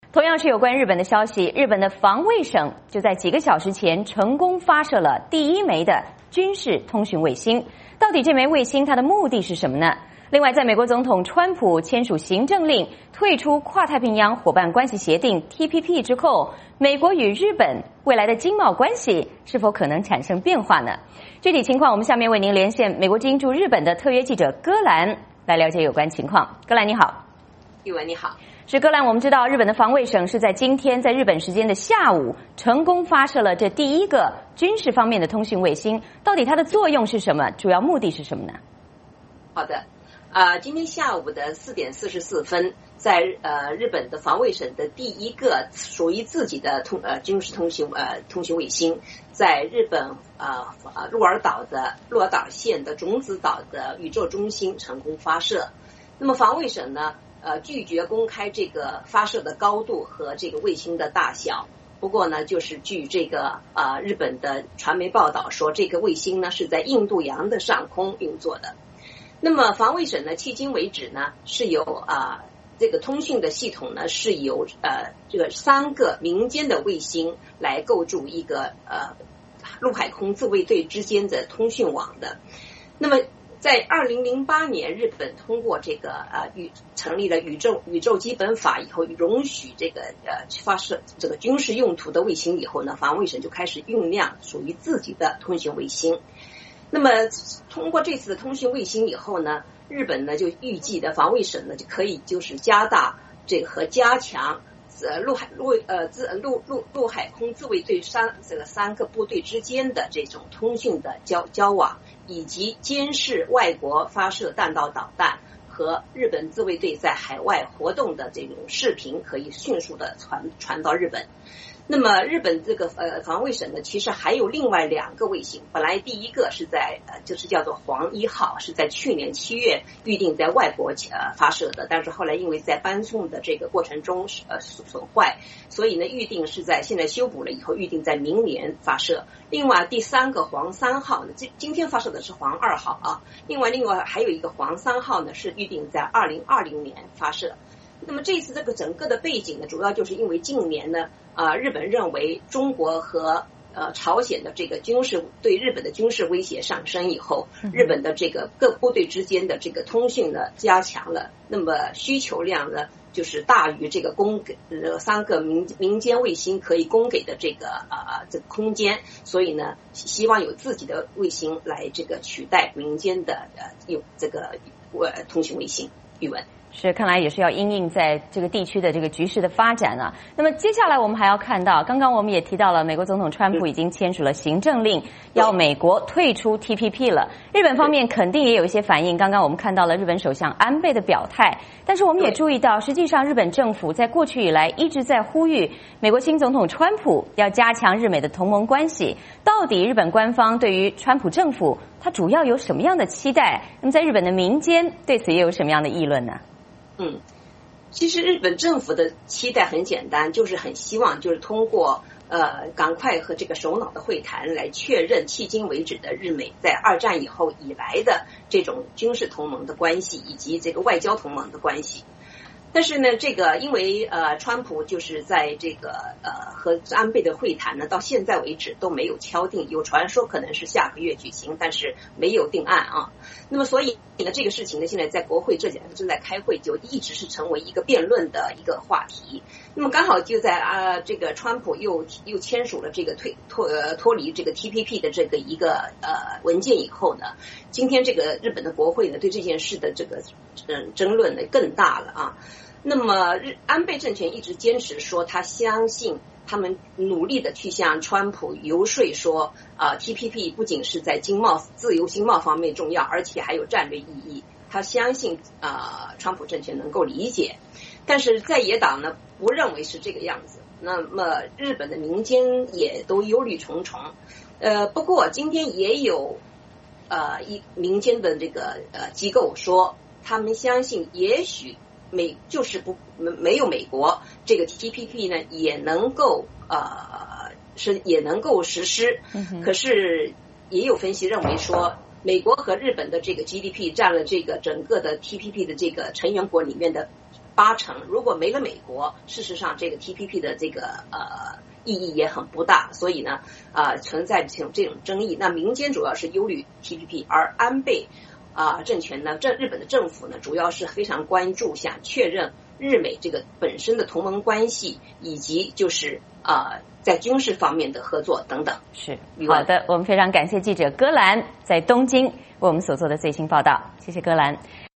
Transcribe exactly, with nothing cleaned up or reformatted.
同样是有关日本的消息，日本的防卫省就在几个小时前成功发射了第一枚的军事通讯卫星。到底这枚卫星它的目的是什么呢？另外，在美国总统川普签署行政令退出跨太平洋伙伴关系协定 T P P 之后，美国与日本未来的经贸关系是否可能产生变化呢？具体情况，我们下面为您连线美国之音驻日本的特约记者戈兰来了解有关情况。戈兰你好。 玉文你好。 是戈兰，我们知道日本的防卫省是在今天在日本时间的下午成功发射了这第一个军事方面的通讯卫星，到底它的作用是什么？主要目的是什么呢？ 好的，呃，今天下午的四点四十四分，在呃日本的防卫省的第一个属于自己的通呃军事通讯呃通讯卫星，在日本呃呃鹿儿岛的鹿儿岛县的种子岛的宇宙中心成功发射。那么防卫省呢？呃，拒绝公开这个发射的高度和这个卫星的大小。不过呢，就是据这个呃日本的传媒报道说，这个卫星呢是在印度洋的上空运作的。那么防卫省呢，迄今为止呢是有啊、呃、这个通讯的系统呢是由呃这个三个民间的卫星来构筑一个呃陆海空自卫队之间的通讯网的。那么在二零零八年，日本通过这个呃宇成立了宇宙宇宙基本法以后，容许这个呃发射这个军事用途的卫星以后呢，防卫省就开始酝酿属于自己的通讯卫星。那么通过这次的通讯卫星以后呢，日本呢就预计的防卫省呢就可以就是加大这个和加强呃陆海陆呃自陆陆陆海空自卫队三这个三个部队之间的这种通讯的交交往。以及监视外国发射弹道导弹和日本自卫队在海外活动的这种视频，可以迅速的传传到日本。那么日本这个呃防卫省呢，其实还有另外两个卫星，本来第一个是在呃就是叫做黄一号，是在去年七月预定在外国呃发射的，但是后来因为在搬送的这个过程中呃损坏，所以呢预定是在现在修补了以后，预定在明年发射。另外第三个黄三号呢，今今天发射的是黄二号啊，另外另外还有一个黄三号呢，是预定在二零二零年发射。那么这次这个整个的背景呢，主要就是因为近年呢，啊、呃，日本认为中国和呃朝鲜的这个军事对日本的军事威胁上升以后，日本的这个各部队之间的这个通讯呢加强了，那么需求量呢就是大于这个供给呃三个民民间卫星可以供给的这个啊、呃、这个空间，所以呢希望有自己的卫星来这个取代民间的呃有这个呃通讯卫星。语文。 是，看来也是要因应在这个地区的这个局势的发展啊。那么接下来我们还要看到，刚刚我们也提到了，美国总统川普已经签署了行政令，要美国退出 T P P 了。日本方面肯定也有一些反应。刚刚我们看到了日本首相安倍的表态，但是我们也注意到，实际上日本政府在过去以来一直在呼吁美国新总统川普要加强日美的同盟关系。到底日本官方对于川普政府，它主要有什么样的期待？那么在日本的民间对此又有什么样的议论呢？ 嗯，其实日本政府的期待很简单，就是很希望就是通过呃赶快和这个首脑的会谈来确认迄今为止的日美在二战以后以来的这种军事同盟的关系以及这个外交同盟的关系。但是呢，这个因为呃，川普就是在这个呃和安倍的会谈呢，到现在为止都没有敲定，有传说可能是下个月举行，但是没有定案啊。那么所以呢，这个事情呢，现在在国会这两天正在开会，就一直是成为一个辩论的一个话题。那么刚好就在啊、呃，这个川普又又签署了这个退脱呃脱离这个 T P P 的这个一个呃文件以后呢，今天这个日本的国会呢，对这件事的这个嗯争论呢更大了啊。那么日安倍政权一直坚持说，他相信他们努力的去向川普游说说，啊、呃、T P P 不仅是在经贸自由经贸方面重要，而且还有战略意义。他相信啊、呃、川普政权能够理解，但是在野党呢不认为是这个样子。那么日本的民间也都忧虑重重。呃，不过今天也有呃一民间的这个呃机构说，他们相信也许。美就是不没没有美国这个 T P P 呢也能够呃是也能够实施，可是也有分析认为说，美国和日本的这个 G D P 占了这个整个的 T P P 的这个成员国里面的八成。如果没了美国，事实上这个 T P P 的这个呃意义也很不大，所以呢，啊、呃、存在这种这种争议。那民间主要是忧虑 T P P， 而安倍啊、呃、政权呢，政日本的政府呢，主要是非常关注想确认日美这个本身的同盟关系，以及就是啊、呃、在军事方面的合作等等。 是好的，我们非常感谢记者戈兰在东京为我们所做的最新报道，谢谢戈兰。